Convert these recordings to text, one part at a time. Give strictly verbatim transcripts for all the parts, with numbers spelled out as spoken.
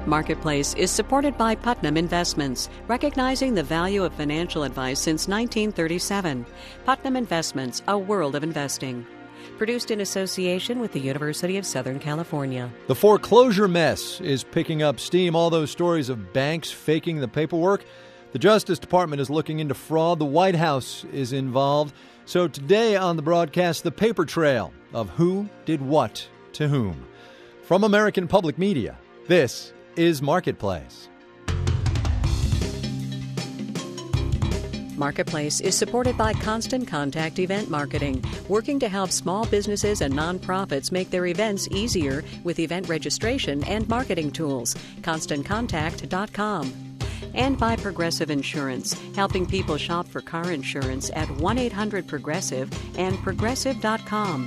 Marketplace is supported by Putnam Investments, recognizing the value of financial advice since nineteen thirty-seven. Putnam Investments, a world of investing. Produced in association with the University of Southern California. The foreclosure mess is picking up steam. All those stories of banks faking the paperwork. The Justice Department is looking into fraud. The White House is involved. So today on the broadcast, the paper trail of who did what to whom. From American Public Media, this is Marketplace. Marketplace is supported by Constant Contact Event Marketing, working to help small businesses and nonprofits make their events easier with event registration and marketing tools. constant contact dot com. And by Progressive Insurance, helping people shop for car insurance at one eight hundred progressive and progressive dot com.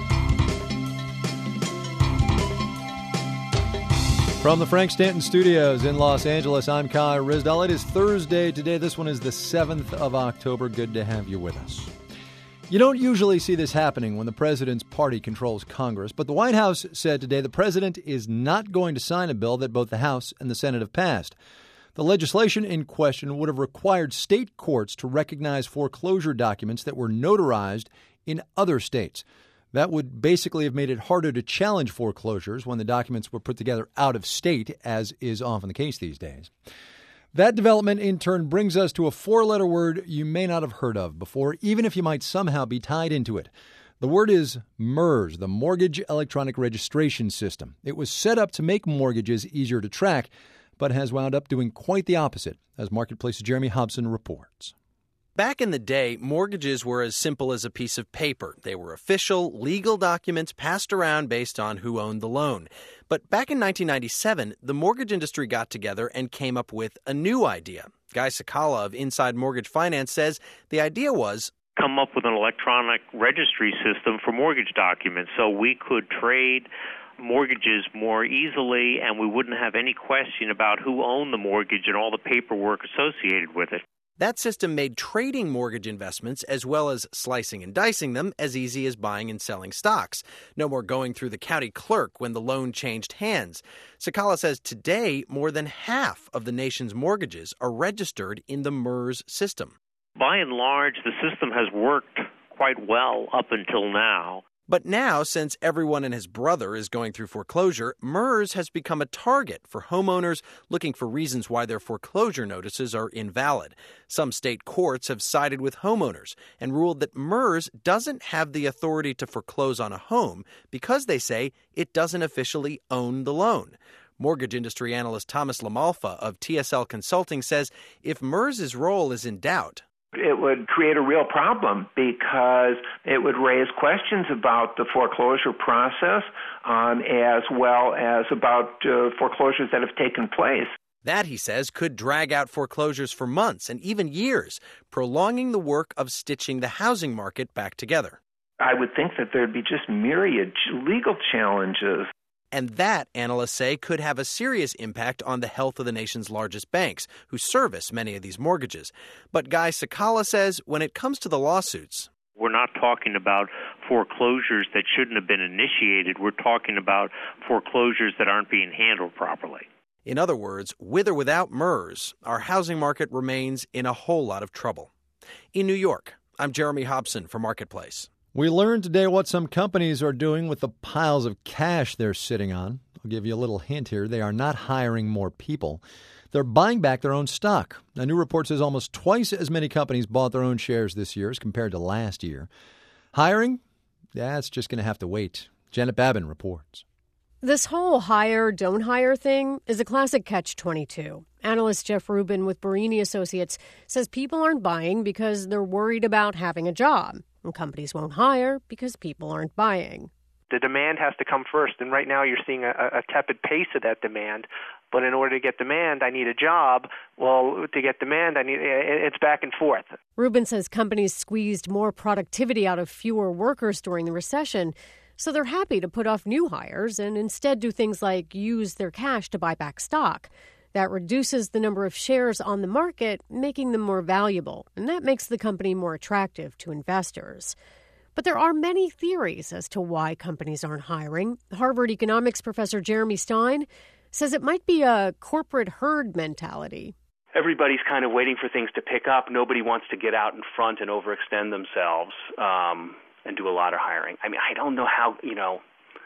From the Frank Stanton Studios in Los Angeles, I'm Kai Ryssdal. It is Thursday today. This one is the seventh of October. Good to have you with us. You don't usually see this happening when the president's party controls Congress, but the White House said today the president is not going to sign a bill that both the House and the Senate have passed. The legislation in question would have required state courts to recognize foreclosure documents that were notarized in other states. That would basically have made it harder to challenge foreclosures when the documents were put together out of state, as is often the case these days. That development, in turn, brings us to a four-letter word you may not have heard of before, even if you might somehow be tied into it. The word is MERS, the Mortgage Electronic Registration System. It was set up to make mortgages easier to track, but has wound up doing quite the opposite, as Marketplace's Jeremy Hobson reports. Back in the day, mortgages were as simple as a piece of paper. They were official, legal documents passed around based on who owned the loan. But back in nineteen ninety-seven, the mortgage industry got together and came up with a new idea. Guy Cecala of Inside Mortgage Finance says the idea was come up with an electronic registry system for mortgage documents so we could trade mortgages more easily and we wouldn't have any question about who owned the mortgage and all the paperwork associated with it. That system made trading mortgage investments, as well as slicing and dicing them, as easy as buying and selling stocks. No more going through the county clerk when the loan changed hands. Cecala says today, more than half of the nation's mortgages are registered in the MERS system. By and large, the system has worked quite well up until now. But now, since everyone and his brother is going through foreclosure, MERS has become a target for homeowners looking for reasons why their foreclosure notices are invalid. Some state courts have sided with homeowners and ruled that MERS doesn't have the authority to foreclose on a home because they say it doesn't officially own the loan. Mortgage industry analyst Thomas LaMalfa of T S L Consulting says if MERS's role is in doubt, it would create a real problem because it would raise questions about the foreclosure process um, as well as about uh, foreclosures that have taken place. That, he says, could drag out foreclosures for months and even years, prolonging the work of stitching the housing market back together. I would think that there'd be just myriad legal challenges. And that, analysts say, could have a serious impact on the health of the nation's largest banks, who service many of these mortgages. But Guy Cecala says when it comes to the lawsuits, we're not talking about foreclosures that shouldn't have been initiated. We're talking about foreclosures that aren't being handled properly. In other words, with or without MERS, our housing market remains in a whole lot of trouble. In New York, I'm Jeremy Hobson for Marketplace. We learned today what some companies are doing with the piles of cash they're sitting on. I'll give you a little hint here. They are not hiring more people. They're buying back their own stock. A new report says almost twice as many companies bought their own shares this year as compared to last year. Hiring? That's just going to have to wait. Janet Babin reports. This whole hire, don't hire thing is a classic catch twenty-two. Analyst Jeff Rubin with Barini Associates says people aren't buying because they're worried about having a job. And companies won't hire because people aren't buying. The demand has to come first, and right now you're seeing a, a tepid pace of that demand. But in order to get demand, I need a job. Well, to get demand, I need it's back and forth. Rubin says companies squeezed more productivity out of fewer workers during the recession, so they're happy to put off new hires and instead do things like use their cash to buy back stock. That reduces the number of shares on the market, making them more valuable, and that makes the company more attractive to investors. But there are many theories as to why companies aren't hiring. Harvard economics professor Jeremy Stein says it might be a corporate herd mentality. Everybody's kind of waiting for things to pick up. Nobody wants to get out in front and overextend themselves um, and do a lot of hiring. I mean, I don't know how, you know,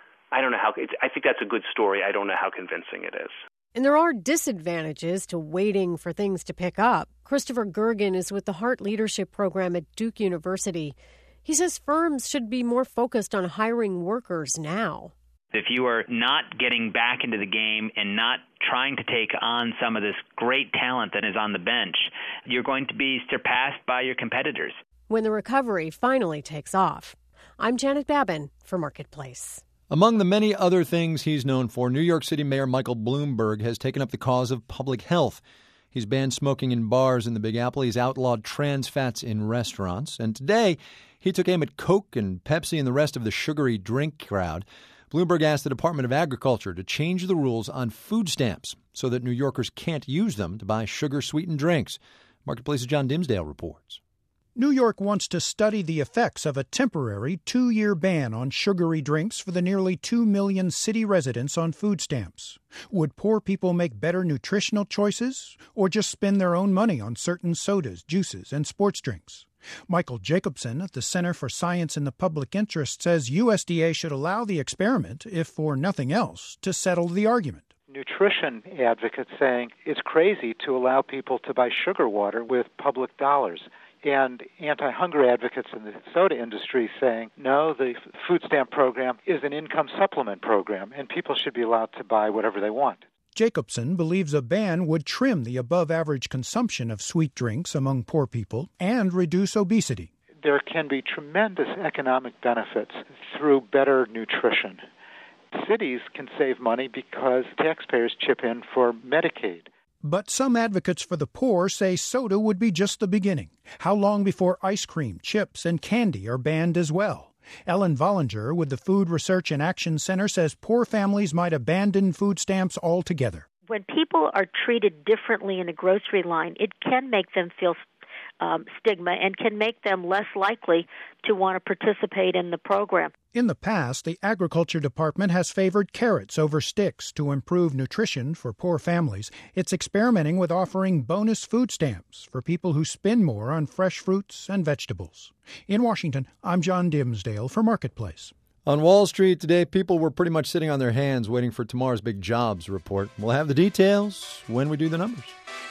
I don't know how, it's, I think that's a good story. I don't know how convincing it is. And there are disadvantages to waiting for things to pick up. Christopher Gergen is with the Hart Leadership Program at Duke University. He says firms should be more focused on hiring workers now. If you are not getting back into the game and not trying to take on some of this great talent that is on the bench, you're going to be surpassed by your competitors. When the recovery finally takes off. I'm Janet Babin for Marketplace. Among the many other things he's known for, New York City Mayor Michael Bloomberg has taken up the cause of public health. He's banned smoking in bars in the Big Apple. He's outlawed trans fats in restaurants. And today, he took aim at Coke and Pepsi and the rest of the sugary drink crowd. Bloomberg asked the Department of Agriculture to change the rules on food stamps so that New Yorkers can't use them to buy sugar-sweetened drinks. Marketplace's John Dimsdale reports. New York wants to study the effects of a temporary two-year ban on sugary drinks for the nearly two million city residents on food stamps. Would poor people make better nutritional choices or just spend their own money on certain sodas, juices, and sports drinks? Michael Jacobson at the Center for Science in the Public Interest says U S D A should allow the experiment, if for nothing else, to settle the argument. Nutrition advocates saying it's crazy to allow people to buy sugar water with public dollars. And anti-hunger advocates in the soda industry saying, no, the food stamp program is an income supplement program, and people should be allowed to buy whatever they want. Jacobson believes a ban would trim the above-average consumption of sweet drinks among poor people and reduce obesity. There can be tremendous economic benefits through better nutrition. Cities can save money because taxpayers chip in for Medicaid. But some advocates for the poor say soda would be just the beginning. How long before ice cream, chips, and candy are banned as well? Ellen Vollinger with the Food Research and Action Center says poor families might abandon food stamps altogether. When people are treated differently in a grocery line, it can make them feel um, stigma and can make them less likely to want to participate in the program. In the past, the Agriculture Department has favored carrots over sticks to improve nutrition for poor families. It's experimenting with offering bonus food stamps for people who spend more on fresh fruits and vegetables. In Washington, I'm John Dimsdale for Marketplace. On Wall Street today, people were pretty much sitting on their hands waiting for tomorrow's big jobs report. We'll have the details when we do the numbers.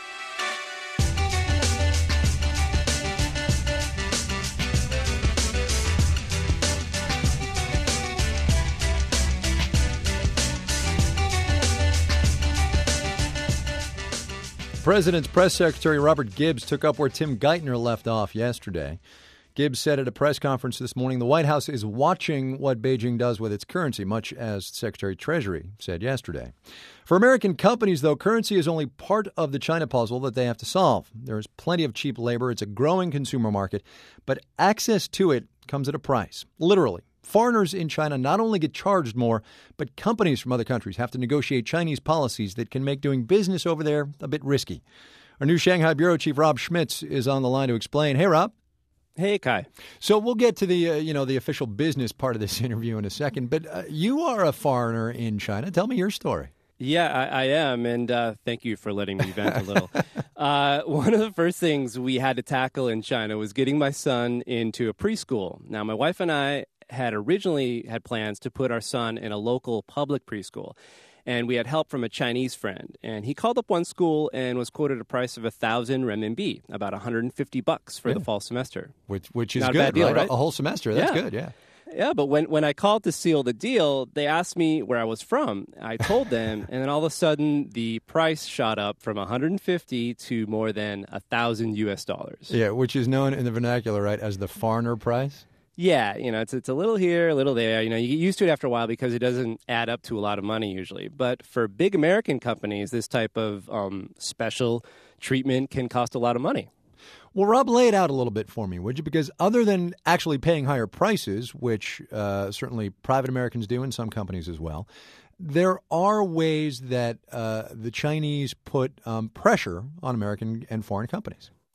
President's press secretary Robert Gibbs took up where Tim Geithner left off yesterday. Gibbs said at a press conference this morning the White House is watching what Beijing does with its currency, much as Secretary Treasury said yesterday. For American companies, though, currency is only part of the China puzzle that they have to solve. There is plenty of cheap labor. It's a growing consumer market, but access to it comes at a price, literally. Foreigners in China not only get charged more, but companies from other countries have to negotiate Chinese policies that can make doing business over there a bit risky. Our new Shanghai Bureau Chief Rob Schmitz is on the line to explain. Hey, Rob. Hey, Kai. So we'll get to the uh, you know the official business part of this interview in a second, but uh, you are a foreigner in China. Tell me your story. Yeah, I, I am, and uh, thank you for letting me vent a little. uh, one of the first things we had to tackle in China was getting my son into a preschool. Now, my wife and I had originally had plans to put our son in a local public preschool, and we had help from a Chinese friend. And he called up one school and was quoted a price of a thousand renminbi, about one hundred fifty bucks for yeah. the fall semester. Which which is Not good, a bad deal, right? right? A whole semester. That's yeah. good, yeah. Yeah, but when, when I called to seal the deal, they asked me where I was from. I told them, and then all of a sudden, the price shot up from one hundred fifty to more than one thousand U S dollars. Yeah, which is known in the vernacular, right, as the foreigner price? Yeah, you know, it's it's a little here, a little there. You know, you get used to it after a while because it doesn't add up to a lot of money usually. But for big American companies, this type of um, special treatment can cost a lot of money. Well, Rob, lay it out a little bit for me, would you? Because other than actually paying higher prices, which uh, certainly private Americans do and some companies as well, there are ways that uh, the Chinese put um, pressure on American and foreign companies.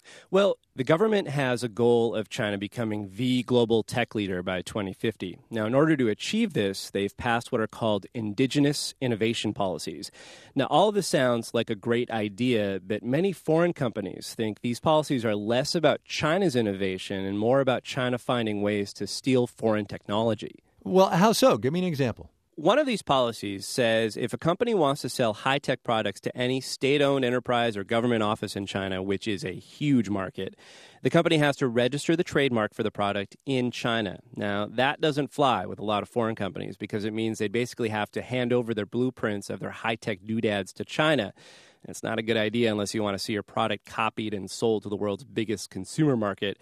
Well, the government has a goal of China becoming the global tech leader by twenty fifty. Now, in order to achieve this, they've passed what are called indigenous innovation policies. Now, all of this sounds like a great idea, but many foreign companies think these policies are less about China's innovation and more about China finding ways to steal foreign technology. Well, how so? Give me an example. One of these policies says if a company wants to sell high-tech products to any state-owned enterprise or government office in China, which is a huge market, the company has to register the trademark for the product in China. Now, that doesn't fly with a lot of foreign companies because it means they basically have to hand over their blueprints of their high-tech doodads to China. It's not a good idea unless you want to see your product copied and sold to the world's biggest consumer market.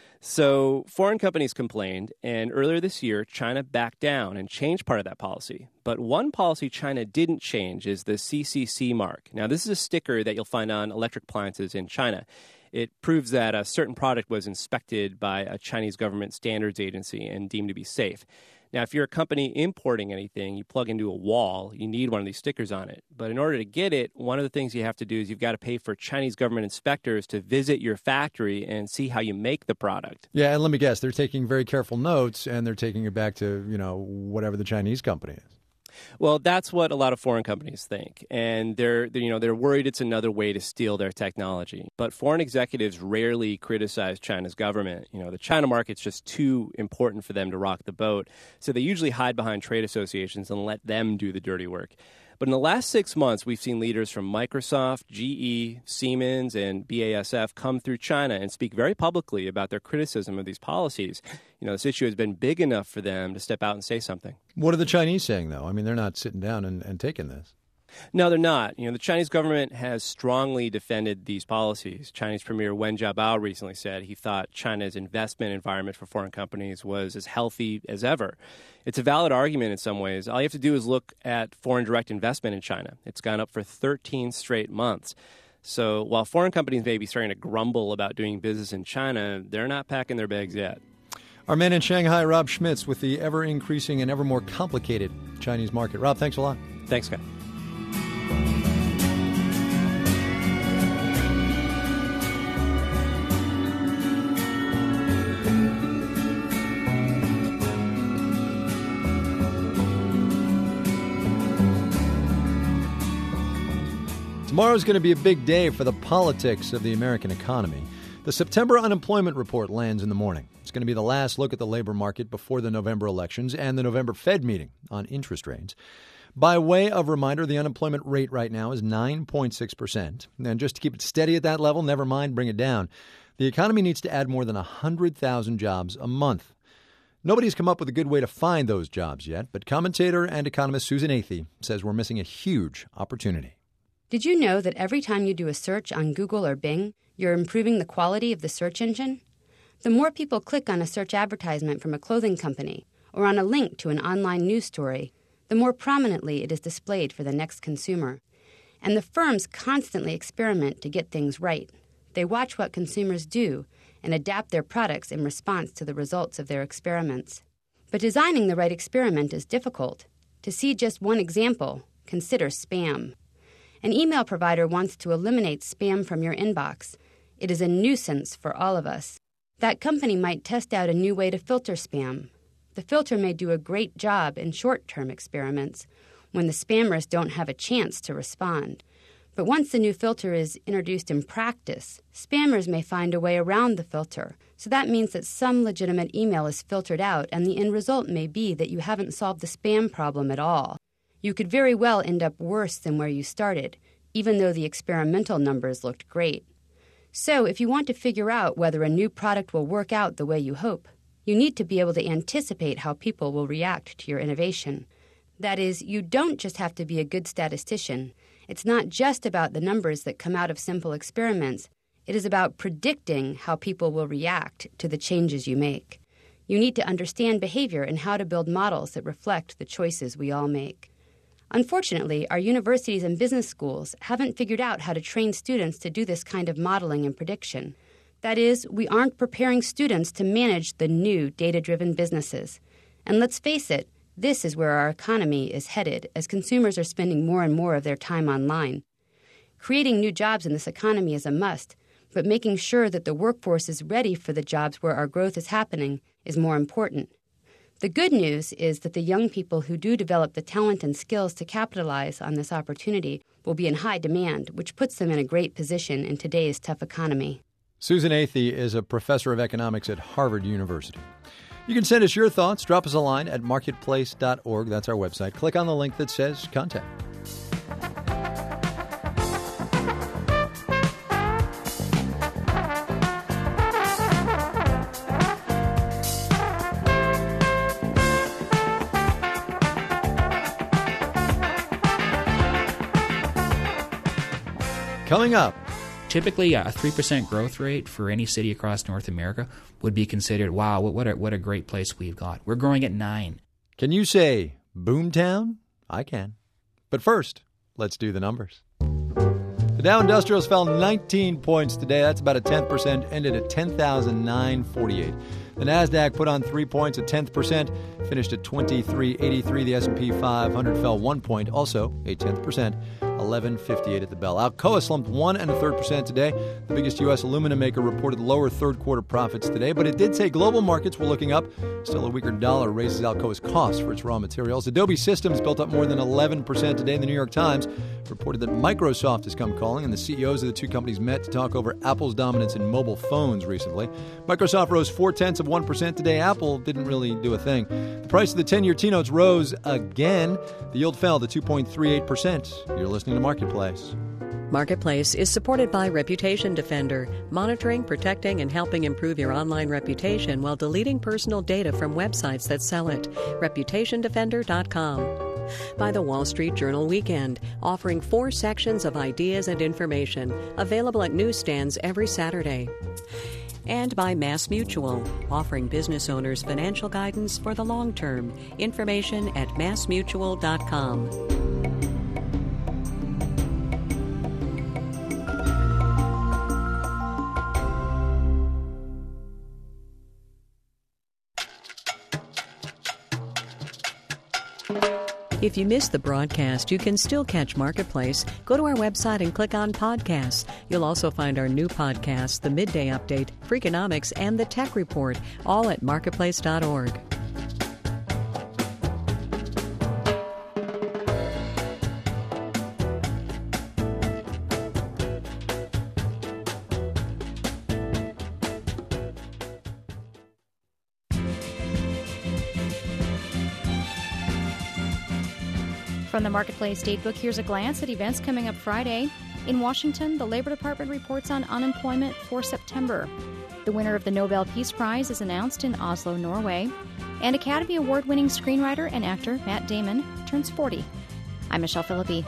So foreign companies complained, and earlier this year, China backed down and changed part of that policy. But one policy China didn't change is the C C C mark. Now, this is a sticker that you'll find on electric appliances in China. It proves that a certain product was inspected by a Chinese government standards agency and deemed to be safe. Now, if you're a company importing anything, you plug into a wall, you need one of these stickers on it. But in order to get it, one of the things you have to do is you've got to pay for Chinese government inspectors to visit your factory and see how you make the product. Yeah, and let me guess, they're taking very careful notes, and they're taking it back to, you know, whatever the Chinese company is. Well, that's what a lot of foreign companies think, and they're, they're, you know, they're worried it's another way to steal their technology. But foreign executives rarely criticize China's government. You know, the China market's just too important for them to rock the boat, so they usually hide behind trade associations and let them do the dirty work. But in the last six months, we've seen leaders from Microsoft, G E, Siemens, and B A S F come through China and speak very publicly about their criticism of these policies. You know, this issue has been big enough for them to step out and say something. What are the Chinese saying, though? I mean, they're not sitting down and, and taking this. No, they're not. You know, the Chinese government has strongly defended these policies. Chinese Premier Wen Jiabao recently said he thought China's investment environment for foreign companies was as healthy as ever. It's a valid argument in some ways. All you have to do is look at foreign direct investment in China. It's gone up for thirteen straight months. So while foreign companies may be starting to grumble about doing business in China, they're not packing their bags yet. Our man in Shanghai, Rob Schmitz, with the ever-increasing and ever more complicated Chinese market. Rob, thanks a lot. Thanks, Scott. Tomorrow's going to be a big day for the politics of the American economy. The September unemployment report lands in the morning. It's going to be the last look at the labor market before the November elections and the November Fed meeting on interest rates. By way of reminder, the unemployment rate right now is nine point six percent. And just to keep it steady at that level, never mind bring it down, the economy needs to add more than one hundred thousand jobs a month. Nobody's come up with a good way to find those jobs yet, but commentator and economist Susan Athey says we're missing a huge opportunity. Did you know that every time you do a search on Google or Bing, you're improving the quality of the search engine? The more people click on a search advertisement from a clothing company or on a link to an online news story, the more prominently it is displayed for the next consumer. And the firms constantly experiment to get things right. They watch what consumers do and adapt their products in response to the results of their experiments. But designing the right experiment is difficult. To see just one example, consider spam. An email provider wants to eliminate spam from your inbox. It is a nuisance for all of us. That company might test out a new way to filter spam. The filter may do a great job in short-term experiments when the spammers don't have a chance to respond. But once the new filter is introduced in practice, spammers may find a way around the filter. So that means that some legitimate email is filtered out, and the end result may be that you haven't solved the spam problem at all. You could very well end up worse than where you started, even though the experimental numbers looked great. So if you want to figure out whether a new product will work out the way you hope, you need to be able to anticipate how people will react to your innovation. That is, you don't just have to be a good statistician. It's not just about the numbers that come out of simple experiments. It is about predicting how people will react to the changes you make. You need to understand behavior and how to build models that reflect the choices we all make. Unfortunately, our universities and business schools haven't figured out how to train students to do this kind of modeling and prediction. That is, we aren't preparing students to manage the new data-driven businesses. And let's face it, this is where our economy is headed as consumers are spending more and more of their time online. Creating new jobs in this economy is a must, but making sure that the workforce is ready for the jobs where our growth is happening is more important. The good news is that the young people who do develop the talent and skills to capitalize on this opportunity will be in high demand, which puts them in a great position in today's tough economy. Susan Athey is a professor of economics at Harvard University. You can send us your thoughts. Drop us a line at marketplace dot org. That's our website. Click on the link that says Contact. Coming up. Typically, a three percent growth rate for any city across North America would be considered, wow, what a, what a great place we've got. We're growing at nine. Can you say Boomtown? I can. But first, let's do the numbers. The Dow Industrials fell nineteen points today. That's about a tenth percent, ended at ten thousand nine hundred forty-eight. The Nasdaq put on three points, a tenth percent, finished at twenty-three eighty-three. The S and P five hundred fell one point, also a tenth percent, eleven fifty-eight at the bell. Alcoa slumped one and a third percent today. The biggest U S aluminum maker reported lower third quarter profits today, but it did say global markets were looking up. Still, a weaker dollar raises Alcoa's costs for its raw materials. Adobe Systems built up more than eleven percent today. The New York Times reported that Microsoft has come calling, and the C E Os of the two companies met to talk over Apple's dominance in mobile phones recently. Microsoft rose four-tenths of one percent today. Apple didn't really do a thing. The price of the ten-year T-notes rose again. The yield fell to two point three eight percent. You're listening to Marketplace. Marketplace is supported by Reputation Defender, monitoring, protecting, and helping improve your online reputation while deleting personal data from websites that sell it. reputation defender dot com. By the Wall Street Journal Weekend, offering four sections of ideas and information, available at newsstands every Saturday. And by Mass Mutual, offering business owners financial guidance for the long term. Information at mass mutual dot com. If you missed the broadcast, you can still catch Marketplace. Go to our website and click on Podcasts. You'll also find our new podcasts, The Midday Update, Freakonomics, and The Tech Report, all at marketplace dot org. From the Marketplace Datebook, here's a glance at events coming up Friday. In Washington, the Labor Department reports on unemployment for September. The winner of the Nobel Peace Prize is announced in Oslo, Norway. And Academy Award-winning screenwriter and actor Matt Damon turns forty. I'm Michelle Philippi.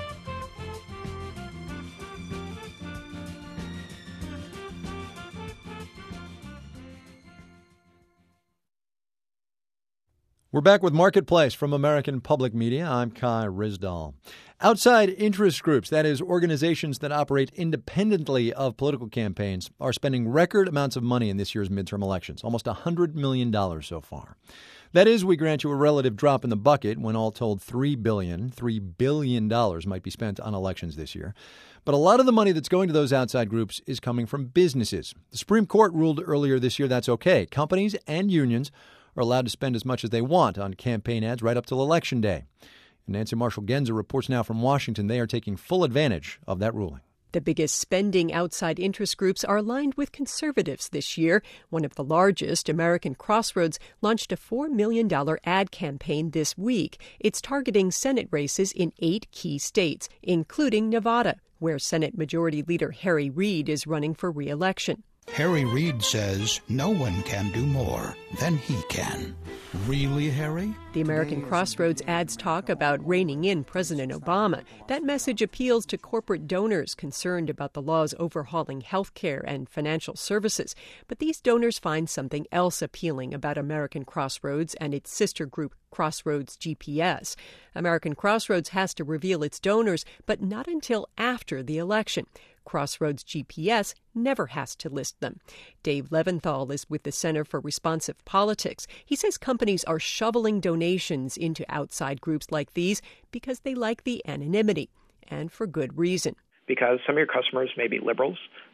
We're back with Marketplace from American Public Media. I'm Kai Ryssdal. Outside interest groups, that is, organizations that operate independently of political campaigns, are spending record amounts of money in this year's midterm elections, almost one hundred million dollars so far. That is, we grant you a relative drop in the bucket when all told three billion dollars, three billion dollars might be spent on elections this year. But a lot of the money that's going to those outside groups is coming from businesses. The Supreme Court ruled earlier this year that's okay. Companies and unions are allowed to spend as much as they want on campaign ads right up till Election Day. And Nancy Marshall-Genzer reports now from Washington they are taking full advantage of that ruling. The biggest spending outside interest groups are aligned with conservatives this year. One of the largest, American Crossroads, launched a four million dollars ad campaign this week. It's targeting Senate races in eight key states, including Nevada, where Senate Majority Leader Harry Reid is running for re-election. Harry Reid says no one can do more than he can. Really, Harry? The American Crossroads ads talk about reining in President Obama. That message appeals to corporate donors concerned about the law's overhauling health care and financial services. But these donors find something else appealing about American Crossroads and its sister group, Crossroads G P S. American Crossroads has to reveal its donors, but not until after the election. Crossroads G P S never has to list them. Dave Leventhal is with the Center for Responsive Politics. He says companies are shoveling donations into outside groups like these because they like the anonymity, and for good reason. Because some of your customers may be liberals,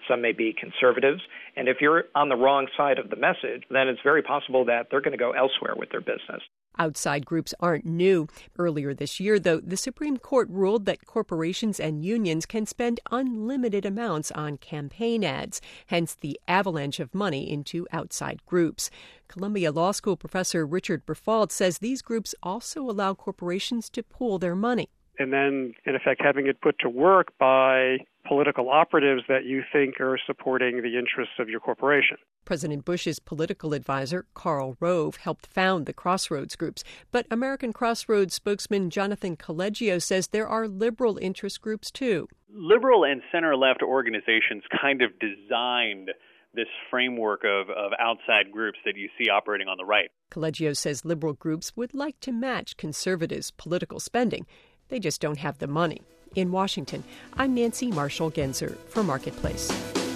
some may be conservatives. And if you're on the wrong side of the message, then it's very possible that they're going to go elsewhere with their business. Outside groups aren't new. Earlier this year, though, the Supreme Court ruled that corporations and unions can spend unlimited amounts on campaign ads, hence the avalanche of money into outside groups. Columbia Law School professor Richard Briffault says these groups also allow corporations to pool their money. And then, in effect, having it put to work by political operatives that you think are supporting the interests of your corporation. President Bush's political advisor, Karl Rove, helped found the Crossroads groups. But American Crossroads spokesman Jonathan Collegio says there are liberal interest groups, too. Liberal and center-left organizations kind of designed this framework of, of outside groups that you see operating on the right. Collegio says liberal groups would like to match conservatives' political spending. They just don't have the money. In Washington, I'm Nancy Marshall-Genzer for Marketplace.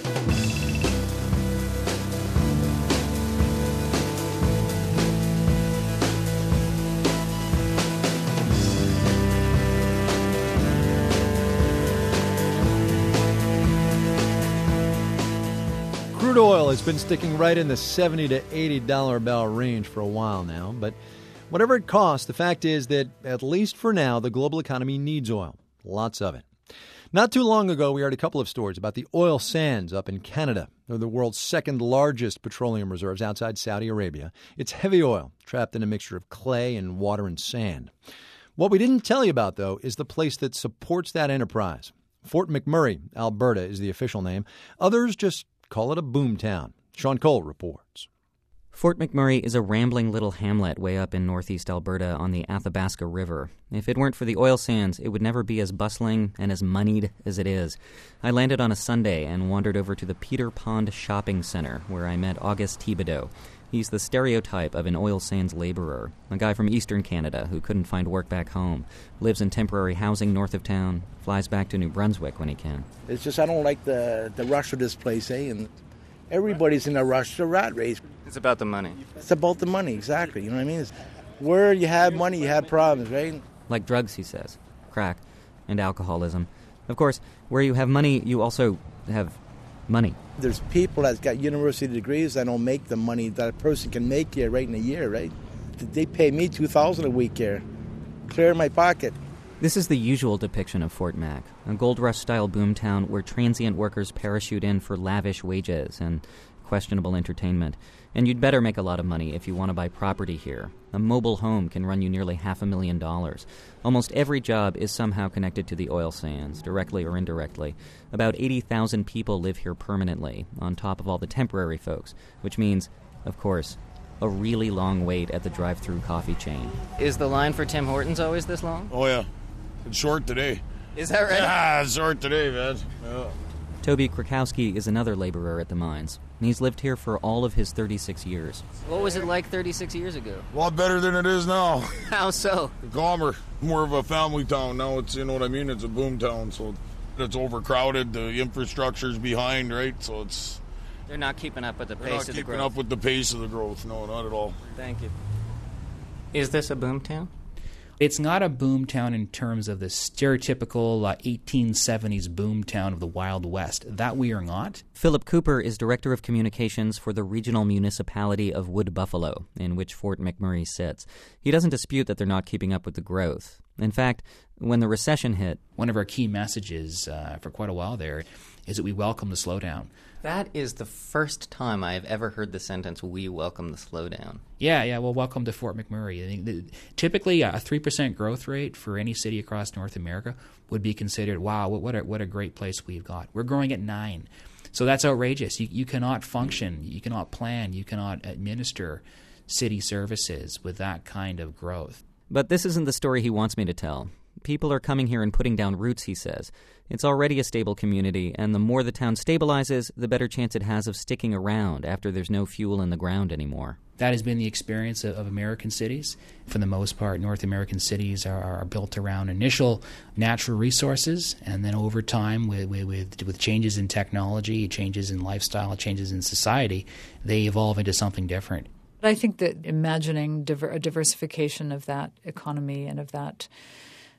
Crude oil has been sticking right in the seventy to eighty dollars a barrel range for a while now, but whatever it costs, the fact is that, at least for now, the global economy needs oil. Lots of it. Not too long ago, we heard a couple of stories about the oil sands up in Canada. They're the world's second largest petroleum reserves outside Saudi Arabia. It's heavy oil trapped in a mixture of clay and water and sand. What we didn't tell you about, though, is the place that supports that enterprise. Fort McMurray, Alberta, is the official name. Others just call it a boomtown. Sean Cole reports. Fort McMurray is a rambling little hamlet way up in northeast Alberta on the Athabasca River. If it weren't for the oil sands, it would never be as bustling and as moneyed as it is. I landed on a Sunday and wandered over to the Peter Pond Shopping Center, where I met Auguste Thibodeau. He's the stereotype of an oil sands laborer, a guy from eastern Canada who couldn't find work back home, lives in temporary housing north of town, flies back to New Brunswick when he can. It's just I don't like the, the rush of this place, eh? And everybody's in a rush, the rat race. It's about the money. It's about the money, exactly. You know what I mean? It's where you have money, you have problems, right? Like drugs, he says, crack, and alcoholism. Of course, where you have money, you also have money. There's people that's got university degrees that don't make the money that a person can make here right in a year, right? They pay me two thousand dollars a week here, clear in my pocket. This is the usual depiction of Fort Mac, a gold rush-style boomtown where transient workers parachute in for lavish wages and questionable entertainment. And you'd better make a lot of money if you want to buy property here. A mobile home can run you nearly half a million dollars. Almost every job is somehow connected to the oil sands, directly or indirectly. About eighty thousand people live here permanently, on top of all the temporary folks, which means, of course, a really long wait at the drive-through coffee chain. Is the line for Tim Hortons always this long? Oh, yeah. It's short today. Is that right? Yeah, it's short today, man. Yeah. Toby Krakowski is another laborer at the mines. He's lived here for all of his thirty-six years. What was it like thirty-six years ago? A lot better than it is now. How so? Calmer. More of a family town. Now it's, you know what I mean? It's a boom town, so it's overcrowded. The infrastructure's behind, right? So it's... They're not keeping up with the They're pace not of the keeping growth. up with the pace of the growth. No, not at all. Thank you. Is this a boomtown? It's not a boomtown in terms of the stereotypical uh, eighteen seventies boomtown of the Wild West. That we are not. Philip Cooper is Director of Communications for the regional municipality of Wood Buffalo, in which Fort McMurray sits. He doesn't dispute that they're not keeping up with the growth. In fact, when the recession hit... One of our key messages uh, for quite a while there is that we welcome the slowdown. That is the first time I have ever heard the sentence, "we welcome the slowdown." Yeah, yeah, well, welcome to Fort McMurray. I think the, typically, a three percent growth rate for any city across North America would be considered, wow, what a, what a great place we've got. We're growing at nine. So that's outrageous. You, you cannot function, you cannot plan, you cannot administer city services with that kind of growth. But this isn't the story he wants me to tell. People are coming here and putting down roots, he says. It's already a stable community, and the more the town stabilizes, the better chance it has of sticking around after there's no fuel in the ground anymore. That has been the experience of, of American cities. For the most part, North American cities are, are built around initial natural resources, and then over time, with, with, with changes in technology, changes in lifestyle, changes in society, they evolve into something different. I think that imagining diver- a diversification of that economy and of that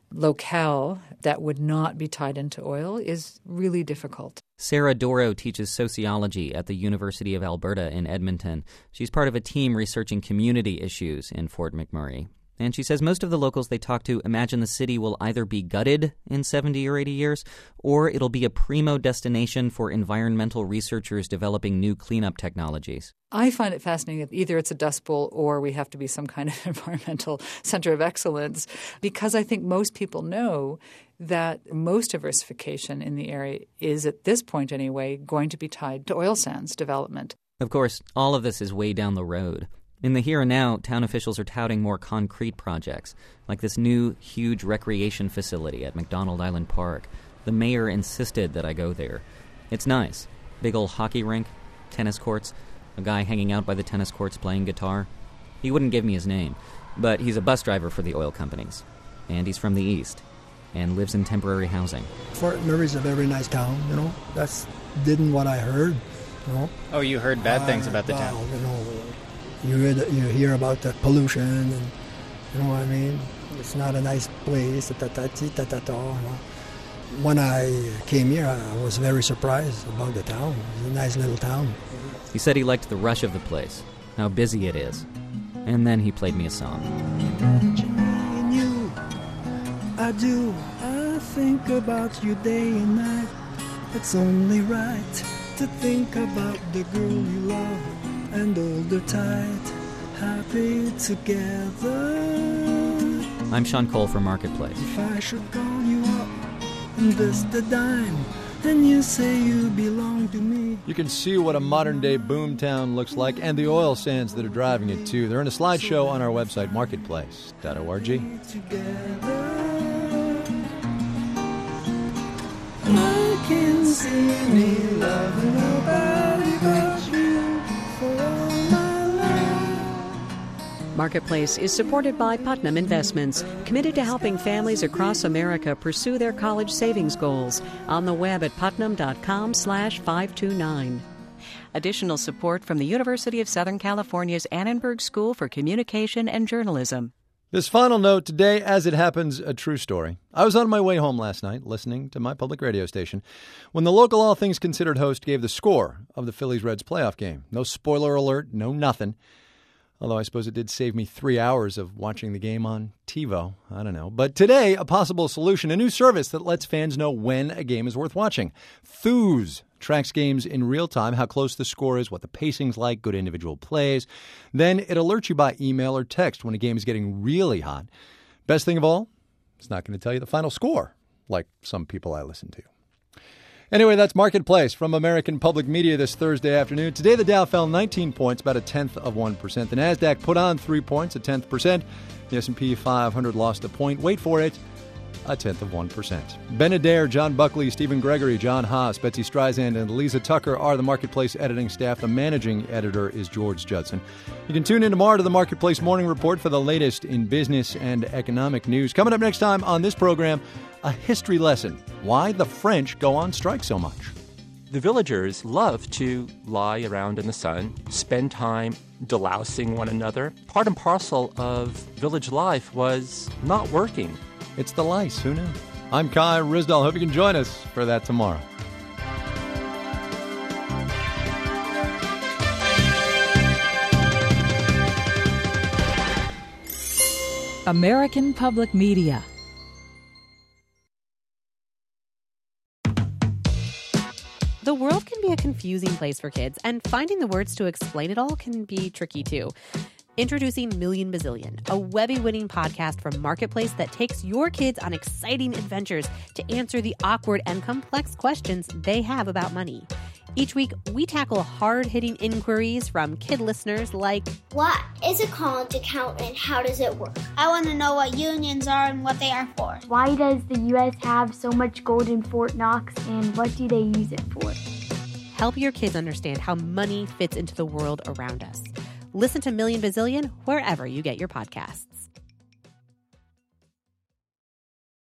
locale that would not be tied into oil is really difficult. Sarah Doro teaches sociology at the University of Alberta in Edmonton. She's part of a team researching community issues in Fort McMurray. And she says most of the locals they talk to imagine the city will either be gutted in seventy or eighty years, or it'll be a primo destination for environmental researchers developing new cleanup technologies. I find it fascinating that either it's a dust bowl or we have to be some kind of environmental center of excellence, because I think most people know that most diversification in the area is, at this point anyway, going to be tied to oil sands development. Of course, all of this is way down the road. In the here and now, town officials are touting more concrete projects, like this new, huge recreation facility at McDonald Island Park. The mayor insisted that I go there. It's nice. Big old hockey rink, tennis courts, a guy hanging out by the tennis courts playing guitar. He wouldn't give me his name, but he's a bus driver for the oil companies. And he's from the east, and lives in temporary housing. Fort McMurray's a very nice town, you know. That's didn't what I heard, you know. Oh, you heard bad uh, things about the well, town. You know, you hear, the, you hear about the pollution, and you know what I mean. It's not a nice place. Ta, ta, ta, ta, ta, ta, you know. When I came here, I was very surprised about the town. It's a nice little town. He said he liked the rush of the place, how busy it is. And then he played me a song. You, I do. I think about you day and night. It's only right to think about the girl you love and hold her tight, happy together. I'm Sean Cole for Marketplace. If I should call you up and invest a dime, and you say you belong to me. You can see what a modern-day boomtown looks like and the oil sands that are driving it, too. They're in a slideshow on our website, marketplace dot org. I can see me loving nobody but you for all my life. Marketplace is supported by Putnam Investments, committed to helping families across America pursue their college savings goals. On the web at putnam.com slash 529. Additional support from the University of Southern California's Annenberg School for Communication and Journalism. This final note today, as it happens, a true story. I was on my way home last night, listening to my public radio station, when the local All Things Considered host gave the score of the Phillies-Reds playoff game. No spoiler alert, no nothing. Although I suppose it did save me three hours of watching the game on TiVo. I don't know. But today, a possible solution, a new service that lets fans know when a game is worth watching. Thooz tracks games in real time, how close the score is, what the pacing's like, good individual plays. Then it alerts you by email or text when a game is getting really hot. Best thing of all, it's not going to tell you the final score, like some people I listen to. Anyway, that's Marketplace from American Public Media this Thursday afternoon. Today, the Dow fell nineteen points, about a tenth of one percent. The NASDAQ put on three points, a tenth percent. The S and P five hundred lost a point. Wait for it, a tenth of one percent. Ben Adair, John Buckley, Stephen Gregory, John Haas, Betsy Streisand, and Lisa Tucker are the Marketplace editing staff. The managing editor is George Judson. You can tune in tomorrow to the Marketplace Morning Report for the latest in business and economic news. Coming up next time on this program, a history lesson. Why the French go on strike so much. The villagers love to lie around in the sun, spend time delousing one another. Part and parcel of village life was not working. It's the lice, who knew? I'm Kai Ryssdal. Hope you can join us for that tomorrow. American Public Media. The world can be a confusing place for kids, and finding the words to explain it all can be tricky too. Introducing Million Bazillion, a Webby-winning podcast from Marketplace that takes your kids on exciting adventures to answer the awkward and complex questions they have about money. Each week, we tackle hard-hitting inquiries from kid listeners like, what is a college account and how does it work? I want to know what unions are and what they are for. Why does the U S have so much gold in Fort Knox and what do they use it for? Help your kids understand how money fits into the world around us. Listen to Million Bazillion wherever you get your podcasts.